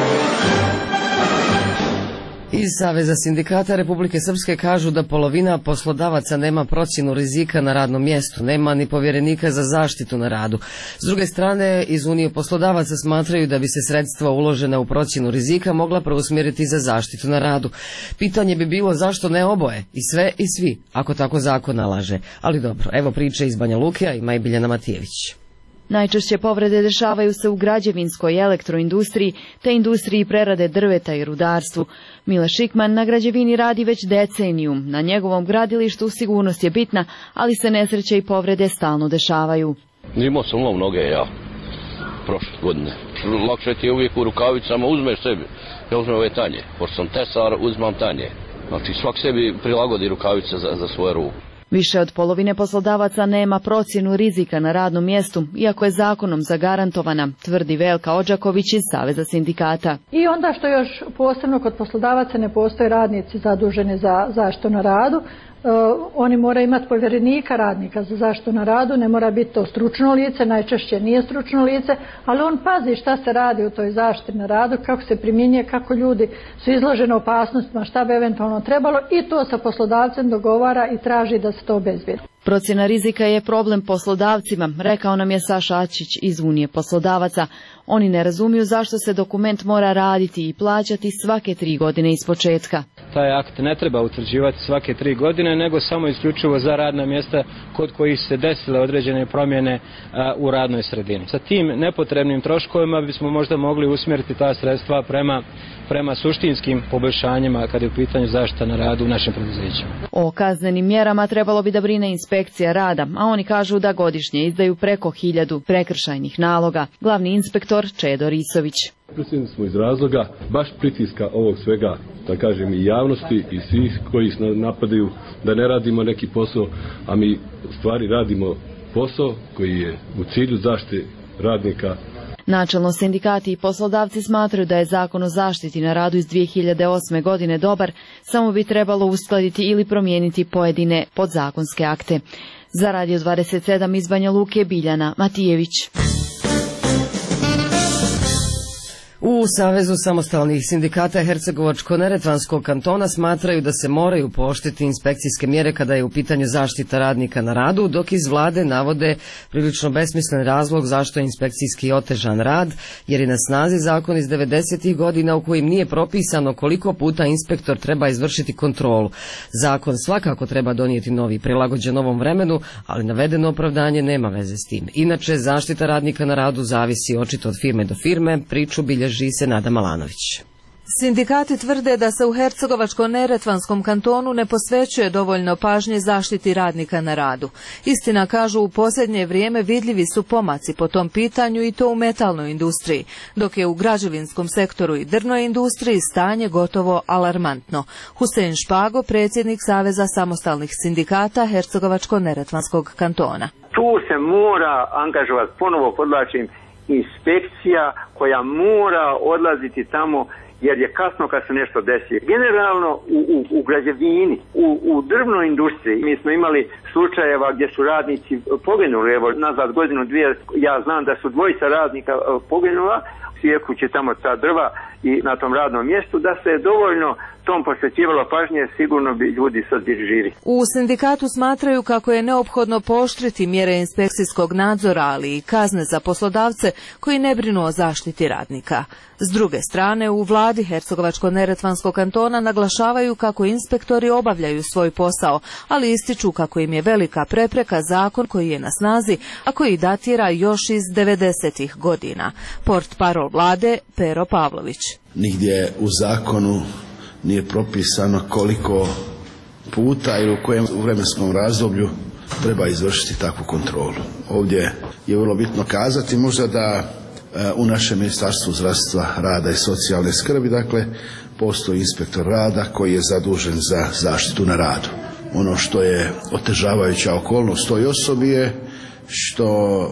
Iz Saveza sindikata Republike Srpske kažu da polovina poslodavaca nema procjenu rizika na radnom mjestu, nema ni povjerenika za zaštitu na radu. S druge strane, iz Unije poslodavaca smatraju da bi se sredstva uložena u procjenu rizika mogla preusmjeriti za zaštitu na radu. Pitanje bi bilo zašto ne oboje, i sve i svi, ako tako zakon nalaže. Ali dobro, evo priče iz Banja Luke, a ima i Biljana Matijević. Najčešće povrede dešavaju se u građevinskoj i elektroindustriji te industriji prerade drveta i rudarstvu. Mile Šikman na građevini radi već deceniju. Na njegovom gradilištu sigurnost je bitna, ali se nesreće i povrede stalno dešavaju. Imao sam lom noge ja, prošle godine. Lakše ti je uvijek u rukavicama, uzmeš sebi. Ja uzmem ove tanje, pošto sam tesar, uzmam tanje. Znači svak sebi prilagodi rukavice za svoje ruku. Više od polovine poslodavaca nema procjenu rizika na radnom mjestu, iako je zakonom zagarantovana, tvrdi Velka Odžaković iz Saveza sindikata. I onda što još posebno kod poslodavaca ne postoje radnici zaduženi za zaštitu na radu, oni moraju imati povjerenika radnika za zaštitu na radu, ne mora biti to stručno lice, najčešće nije stručno lice, ali on pazi šta se radi u toj zaštiti na radu, kako se primjenjuje, kako ljudi su izloženi opasnostima, šta bi eventualno trebalo i to sa poslodavcem dogovara i traži da se to obezbijedi. Procjena rizika je problem poslodavcima, rekao nam je Saša Ačić iz Unije poslodavaca. Oni ne razumiju zašto se dokument mora raditi i plaćati svake 3 godine ispočetka. Taj akt ne treba utvrđivati svake 3 godine, nego samo isključivo za radna mjesta kod kojih se desile određene promjene u radnoj sredini. Sa tim nepotrebnim troškovima bismo možda mogli usmjeriti ta sredstva prema suštinskim poboljšanjima kada je u pitanju zaštita na radu u našem preduzećima. O kaznenim mjerama trebalo bi da brine inspekcija rada, a oni kažu da godišnje izdaju preko 1000 prekršajnih naloga. Glavni inspektor Čedo Risović. Prisiljeni smo iz razloga baš pritiska ovog svega, da kažem, i javnosti i svih koji napadaju da ne radimo neki posao, a mi u stvari radimo posao koji je u cilju zaštite radnika. Načelno sindikati i poslodavci smatraju da je Zakon o zaštiti na radu iz 2008. godine dobar, samo bi trebalo uskladiti ili promijeniti pojedine podzakonske akte. Za Radio 27 iz Banja Luke, Biljana Matijević. U Savezu samostalnih sindikata Hercegovačko-neretvanskog kantona smatraju da se moraju pooštriti inspekcijske mjere kada je u pitanju zaštita radnika na radu, dok iz vlade navode prilično besmislen razlog zašto je inspekcijski otežan rad, jer je na snazi zakon iz 90. godina u kojim nije propisano koliko puta inspektor treba izvršiti kontrolu. Zakon svakako treba donijeti novi, prilagođen novom vremenu, ali navedeno opravdanje nema veze s tim. Inače, zaštita radnika na radu zavisi očito od firme do firme, priču bilježi se Nada Malanović. Sindikati tvrde da se u Hercegovačko-neretvanskom kantonu ne posvećuje dovoljno pažnje zaštiti radnika na radu. Istina, kažu, u posljednje vrijeme vidljivi su pomaci po tom pitanju i to u metalnoj industriji, dok je u građevinskom sektoru i drvnoj industriji stanje gotovo alarmantno. Husein Špago, predsjednik Saveza samostalnih sindikata Hercegovačko-neretvanskog kantona. Tu se mora angažovati, ponovo podlačim, inspekcija koja mora odlaziti tamo jer je kasno kad se nešto desi. Generalno u građevini, u drvnoj industriji mi smo imali slučajeva gdje su radnici poginuli, evo nazad godinu dvije, ja znam da su 2 radnika poginula, sjekući tamo ta drva i na tom radnom mjestu, da se je dovoljno tom posvećivalo pažnje, sigurno bi ljudi sad bili živi. U sindikatu smatraju kako je neophodno pooštriti mjere inspekcijskog nadzora, ali i kazne za poslodavce koji ne brinu o zaštiti radnika. S druge strane, u vladi Hercegovačko-neretvanskog kantona naglašavaju kako inspektori obavljaju svoj posao, ali ističu kako im je velika prepreka zakon koji je na snazi, a koji datira još iz 90. godina. Portparol vlade Pero Pavlović. Nigdje u zakonu nije propisano koliko puta ili u kojem vremenskom razdoblju treba izvršiti takvu kontrolu. Ovdje je vrlo bitno kazati možda da u našem Ministarstvu zdravstva, rada i socijalne skrbi, dakle, postoji inspektor rada koji je zadužen za zaštitu na radu. Ono što je otežavajuća okolnost toj osobi je što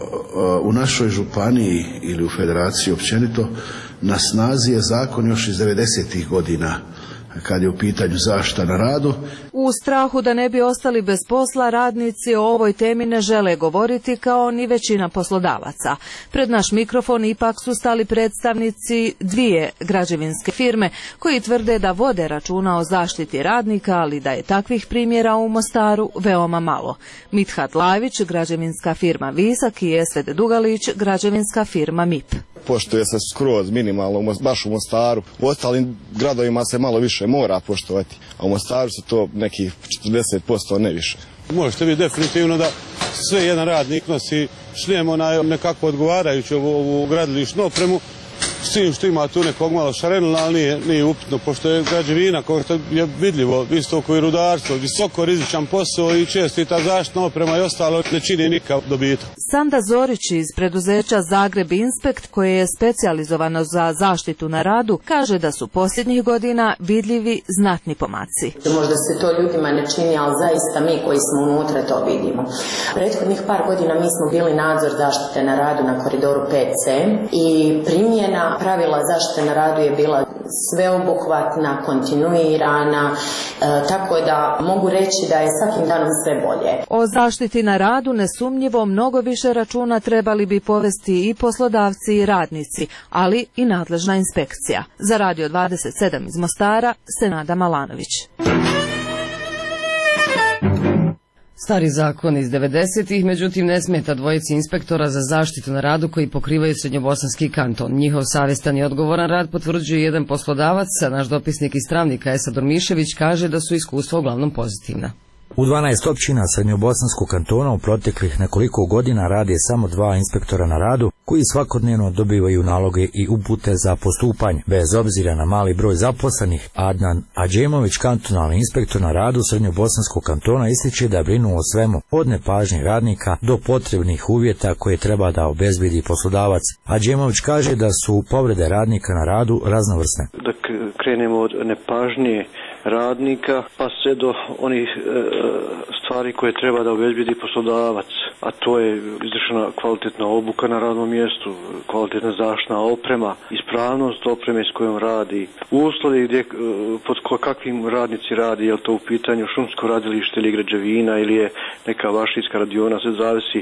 u našoj županiji ili u federaciji općenito na snazi je zakon još iz 90. godina kad je u pitanju zaštita na radu. U strahu da ne bi ostali bez posla, radnici o ovoj temi ne žele govoriti kao ni većina poslodavaca. Pred naš mikrofon ipak su stali predstavnici 2 građevinske firme koji tvrde da vode računa o zaštiti radnika, ali da je takvih primjera u Mostaru veoma malo. Mithat Lavić, građevinska firma Visak, i Esved Dugalić, građevinska firma MIP. Poštuje se skroz minimalno, baš u Mostaru. U ostalim gradovima se malo više mora poštovati, a u Mostaru se to nekih 40%, ne više. Možete biti definitivno da sve jedan radnik nosi šljemo na nekako odgovarajuću ovu gradilišnu opremu, s tim što ima tu nekog malo šarenila, ali nije upitno, pošto je građevina, kao što je vidljivo, isto kao i rudarstvo, visoko rizičan posao i često i ta zaštitna oprema i ostalo ne čini nikakav dobitak. Sanda Zorić iz preduzeća Zagreb Inspekt, koje je specijalizovano za zaštitu na radu, kaže da su posljednjih godina vidljivi znatni pomaci. Možda se to ljudima ne čini, ali zaista mi koji smo unutra to vidimo. Prethodnih par godina mi smo bili nadzor zaštite na radu na koridoru 5C i primjena pravila zaštite na radu je bila sveobuhvatna, kontinuirana, tako da mogu reći da je svakim danom sve bolje. O zaštiti na radu nesumnjivo mnogo više računa trebali bi povesti i poslodavci i radnici, ali i nadležna inspekcija. Za Radio 27 iz Mostara, Nada Malanović. Stari zakon iz 90-ih, međutim ne smeta dvojici inspektora za zaštitu na radu koji pokrivaju Srednjobosanski kanton. Njihov savjestan i odgovoran rad potvrđuje jedan poslodavac, a naš dopisnik iz Travnika Esad Durmišević kaže da su iskustva uglavnom pozitivna. U 12 općina Srednjobosanskog kantona u proteklih nekoliko godina radi samo 2 inspektora na radu koji svakodnevno dobivaju naloge i upute za postupanje. Bez obzira na mali broj zaposlenih, Adnan Adžemović, kantonalni inspektor na radu Srednjobosanskog kantona, ističe da brinu o svemu, od nepažnje radnika do potrebnih uvjeta koje treba da obezbedi poslodavac. Adžemović kaže da su povrede radnika na radu raznovrsne. Da krenemo od nepažnje radnika pa sve do onih stvari koje treba da obezbedi poslodavac, a to je izvršena kvalitetna obuka na radnom mjestu, kvalitetna zaštitna oprema, ispravnost opreme s kojom radi, uslovi gdje pod kakvim radnici radi, je li to u pitanju šumsko radilište ili građevina ili je neka vašinska radiona, sve zavisi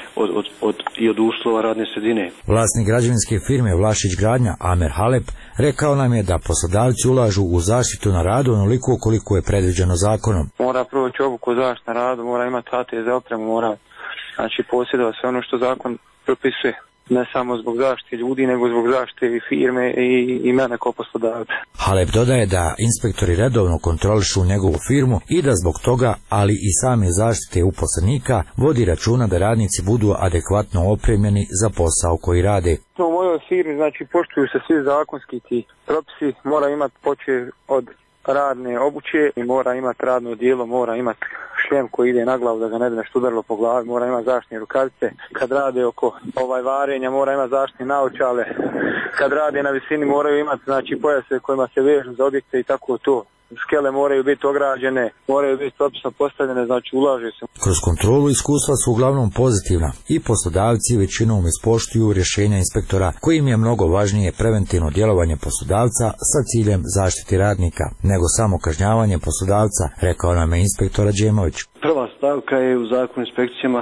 od uslova radne sredine. Vlasnik građevinske firme Vlašić Gradnja Amer Halep rekao nam je da poslodavci ulažu u zaštitu na radu onoliko koliko je predviđeno zakonom. Mora proći obuku zaštite na radu, mora imati ATE za opremu, mora posjedovati sve ono što zakon propisuje. Ne samo zbog zaštite ljudi, nego zbog zaštite i firme i mene kao poslodavca. Halep dodaje da inspektori redovno kontrolišu njegovu firmu i da zbog toga, ali i same zaštite uposlenika, vodi računa da radnici budu adekvatno opremljeni za posao koji rade. U mojoj firmi poštuju se svi zakonski ti propisi, mora imati počev od radne obuće i mora imati radno odijelo, mora imati šljem koji ide na glavu da ga ne bi nešto udarilo po glavi, mora imati zaštitne rukavice, kad rade oko varenja mora imati zaštitne naočale, kad rade na visini moraju imati pojase kojima se vežu za objekte i tako to. Skele moraju biti ograđene, moraju biti propisno postavljene, ulaže se. Kroz kontrolu iskustva su uglavnom pozitivna i poslodavci većinom ispoštuju rješenja inspektora, kojim je mnogo važnije preventivno djelovanje poslodavca sa ciljem zaštiti radnika, nego samo kažnjavanje poslodavca, rekao nam je inspektor Adžemović. Prva stavka je u zakonu inspekcijama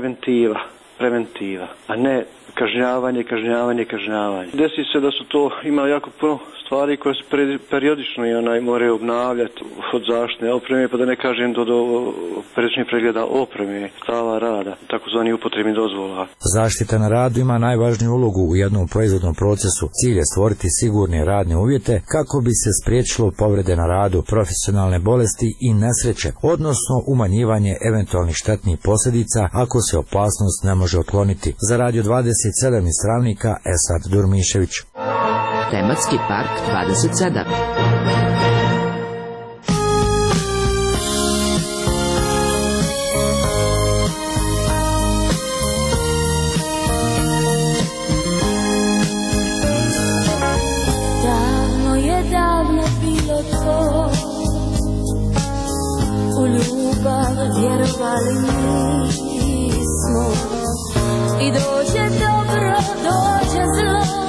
preventiva, a ne kažnjavanje. Desi se da su to, ima jako puno stvari koje se periodično moraju obnavljati od zaštitne opreme, pa da ne kažem do periodičnih pregleda opreme, stava rada, takozvani upotrebni dozvola. Zaštita na radu ima najvažniju ulogu u jednom proizvodnom procesu. Cilj je stvoriti sigurne radne uvjete kako bi se spriječilo povrede na radu, profesionalne bolesti i nesreće, odnosno umanjivanje eventualnih štetnih posljedica ako se opasnost ne može otkloniti. Za Radio 27 iz Travnika Esad Durmišević. Tematski park 27. Davno bilo to, u ljubav vjerovali nismo, i dođe dobro, dođe zlo,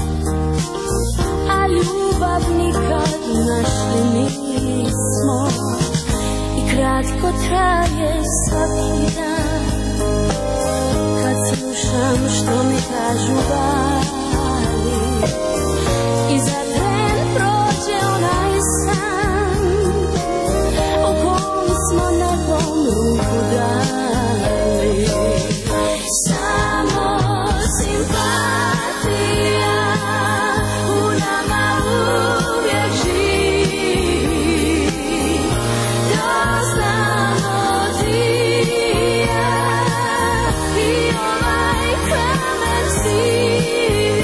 a ljubav nikad našli nismo. I kratko traje svaki dan, kad slušam što mi kažu vali, i za tren prođe onaj san o kom smo nekom ruku dali. Samo simpatija u nama uvijek živi, to znamo ti i ja, i ovaj kamen sivi.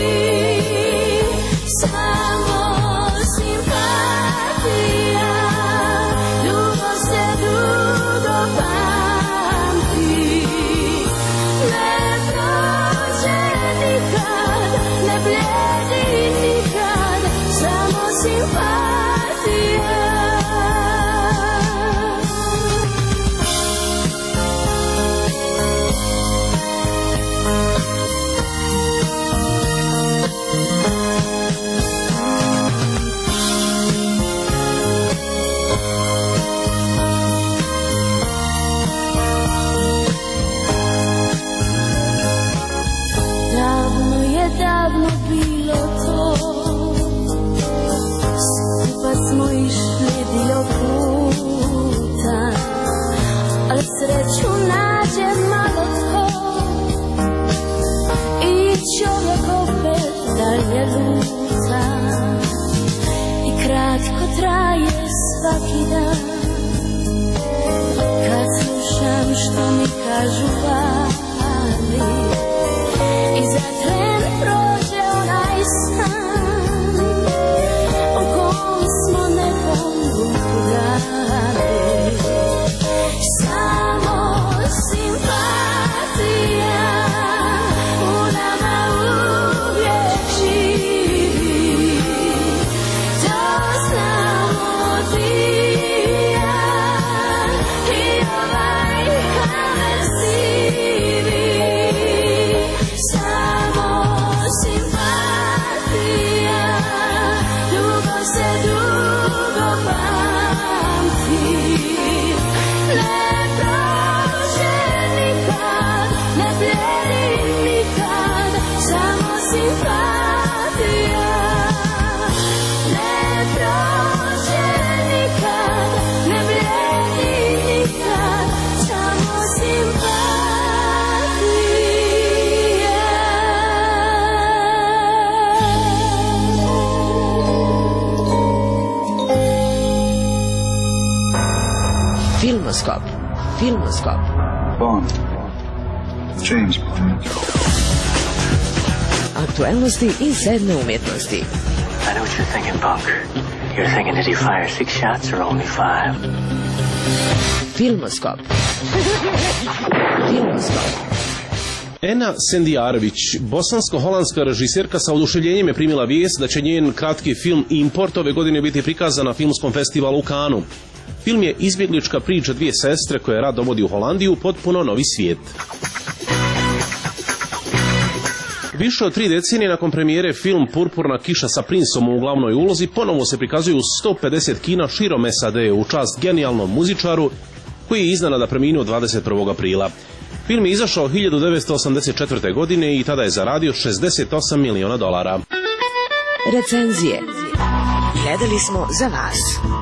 Filmoskop. Filmoskop. Bond. James Bond. Aktuelnosti i sedme umjetnosti. I know what you're thinking, Bunk. You're thinking, did he fire 6 shots or only 5? Filmoskop. Filmoskop. Ena Sendijarević, bosansko-holandska režiserka, sa oduševljenjem je primila vijest da će njen kratki film Import ove godine biti prikazan na filmskom festivalu u Kanu. Film je izbjeglička priča dvije sestre koje rad dovodi u Holandiju u potpuno novi svijet. Više od 3 decenije nakon premijere film Purpurna kiša sa prinsom u glavnoj ulozi ponovo se prikazuje u 150 kina širom SAD u čast genijalnom muzičaru koji je iznenada preminuo 21. aprila. Film je izašao 1984. godine i tada je zaradio $68 miliona. Recenzije. Gledali smo za vas.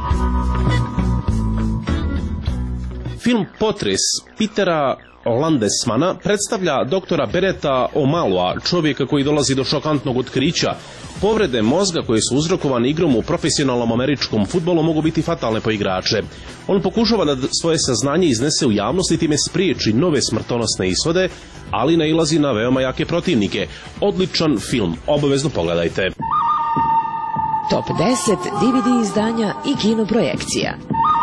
Film Potres Petera Landesmana predstavlja doktora Bereta O'Maloa, čovjeka koji dolazi do šokantnog otkrića. Povrede mozga koje su uzrokovane igrom u profesionalnom američkom fudbalu mogu biti fatalne po igrače. On pokušava da svoje saznanje iznese u javnost i time spriječi nove smrtonosne ishode, ali nailazi na veoma jake protivnike. Odličan film, obavezno pogledajte. Top 10 DVD izdanja i kinoprojekcija.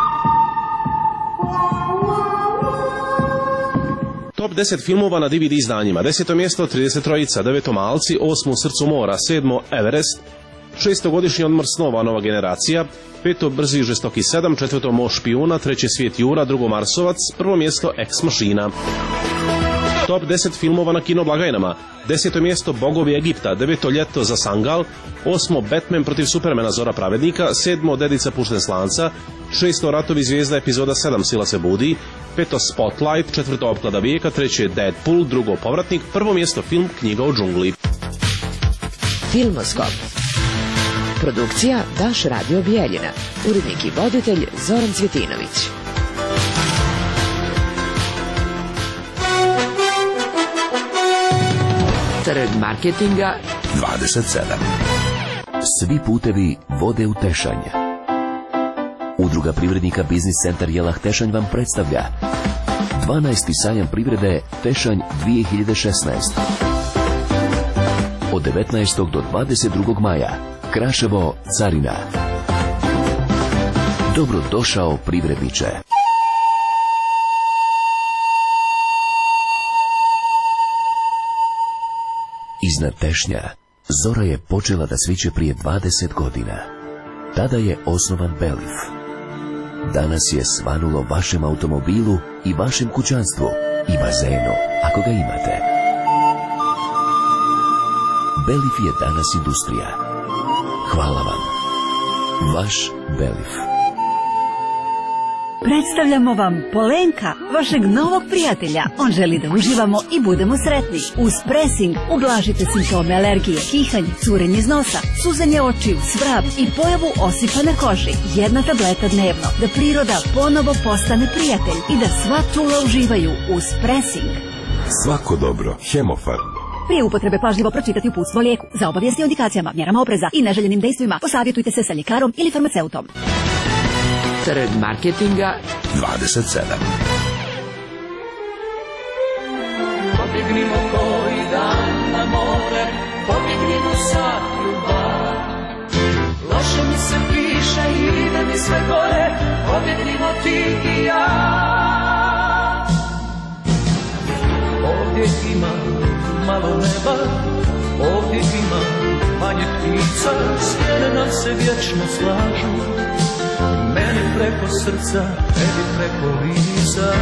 Top 10 filmova na DVD izdanjima. 10. mjesto 33, 9. Malci, 8. U srcu mora, 7. Everest, 6. Godišnji odmor snova nova generacija, 5. Brzi i žestoki 7, 4. Mož špijuna, 3. Svijet Jura, 2. Marsovac, 1. mjesto Ex Mašina. Top 10 filmova na kinoblagajnama. 10. mjesto Bogovi Egipta, 9. Ljeto za Sangal, 8. Batman protiv Supermana Zora pravednika, 7. Dedica pušten slanca, 6. Ratovi zvijezda epizoda 7 Sila se budi, 5. Spotlight, 4. Opklada vijeka, 3. Deadpool, 2. Povratnik, 1. mjesto film Knjiga o džungli. Filmoskop. Produkcija Daš Radio Bijeljina. Urednik i voditelj Zoran Cvjetinović. Trg marketinga 27. Svi putevi vode u Tešanj. Udruga privrednika Biznis centar Jelah Tešanj vam predstavlja 12. sajam privrede Tešanj 2016. Od 19. do 22. maja. Kraševo, Carina. Dobrodošao privredniče. Iznad Tešnja zora je počela da sviće prije 20 godina. Tada je osnovan Belif. Danas je svanulo vašem automobilu i vašem kućanstvu i bazenu, ako ga imate. Belif je danas industrija. Hvala vam. Vaš Belif. Predstavljamo vam Polenka, vašeg novog prijatelja. On želi da uživamo i budemo sretni. Uz presing ublažite simptome alergije, kihanje, curenje iz nosa, suzanje očiju, svrab i pojavu osipa na koži. 1 tableta dnevno, da priroda ponovo postane prijatelj i da sva čula uživaju uz presing. Svako dobro. Hemofar. Prije upotrebe pažljivo pročitati uputstvo o lijeku. Za obavijesti o indikacijama, mjerama opreza i neželjenim dejstvima posavjetujte se sa ljekarom ili farmaceutom. Trg marketinga 27. Pobjegnimo koji dan na more, pobjegnimo sad ljubav. Loše mi se piše i ide mi sve gore, pobjegnimo ti i ja. Ovdje ima malo neba, ovdje ima manje ptica, stjene nam se vječno slažu. Meni preko srca, tebi preko lica.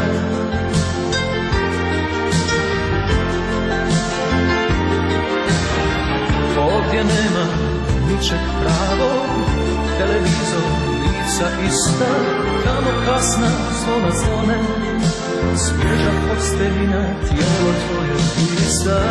Ovdje nema ničeg pravo, televizor, lica ista, tamo kasna zvona zvone, svježa posteljina, tijelo tvoje pisa.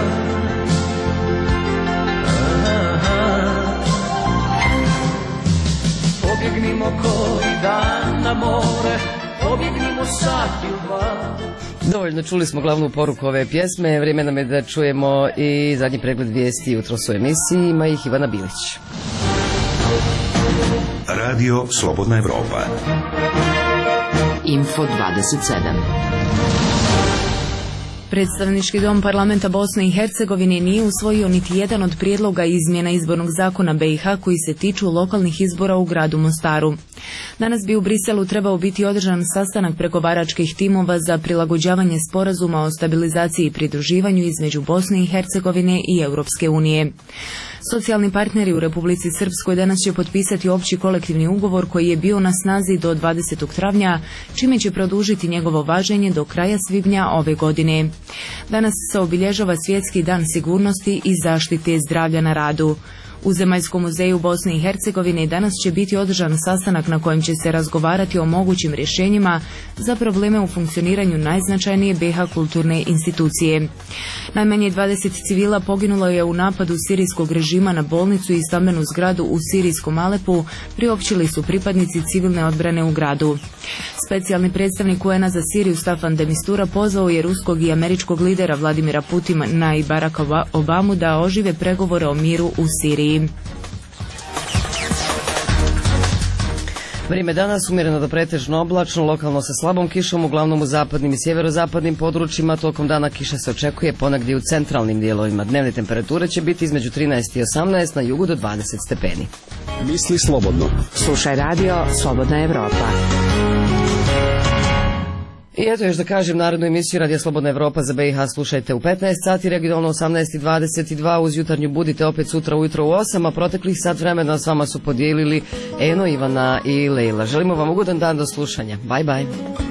Pobjegnimo koji dan na more, pobjegnimo sad i dva. Dovoljno čuli smo glavnu poruku ove pjesme, vrijeme nam je da čujemo i zadnji pregled vijesti jutros u emisiji, ima ih Ivana Bilić. Radio Slobodna Evropa. Info 27. Predstavnički dom parlamenta Bosne i Hercegovine nije usvojio niti jedan od prijedloga izmjena izbornog zakona BiH koji se tiču lokalnih izbora u gradu Mostaru. Danas bi u Briselu trebao biti održan sastanak pregovaračkih timova za prilagođavanje sporazuma o stabilizaciji i pridruživanju između Bosne i Hercegovine i Europske unije. Socijalni partneri u Republici Srpskoj danas će potpisati opći kolektivni ugovor koji je bio na snazi do 20. travnja, čime će produžiti njegovo važenje do kraja svibnja ove godine. Danas se obilježava Svjetski dan sigurnosti i zaštite zdravlja na radu. U Zemaljskom muzeju Bosne i Hercegovine danas će biti održan sastanak na kojem će se razgovarati o mogućim rješenjima za probleme u funkcioniranju najznačajnije BiH kulturne institucije. Najmanje 20 civila poginulo je u napadu sirijskog režima na bolnicu i stambenu zgradu u sirijskom Alepu, priopćili su pripadnici civilne odbrane u gradu. Specijalni predstavnik UN za Siriju Staffan de Mistura pozvao je ruskog i američkog lidera Vladimira Putina i Baracka Obamu da ožive pregovore o miru u Siriji. Vrijeme danas umjereno do pretežno oblačno, lokalno sa slabom kišom, uglavnom u zapadnim i sjeverozapadnim područjima. Tokom dana kiša se očekuje ponegdje u centralnim dijelovima. Dnevne temperature će biti između 13 i 18, na jugu do 20 stepeni. Misli slobodno. Slušaj radio Slobodna Evropa. I eto još da kažem, narednu emisiju Radija Slobodna Evropa za BiH slušajte u 15 sati, regionalno 18:22, uz jutarnju budite opet sutra ujutro u 8, a proteklih sat vremena s vama su podijelili Eno, Ivana i Lejla. Želimo vam ugodan dan, do slušanja. Bye bye.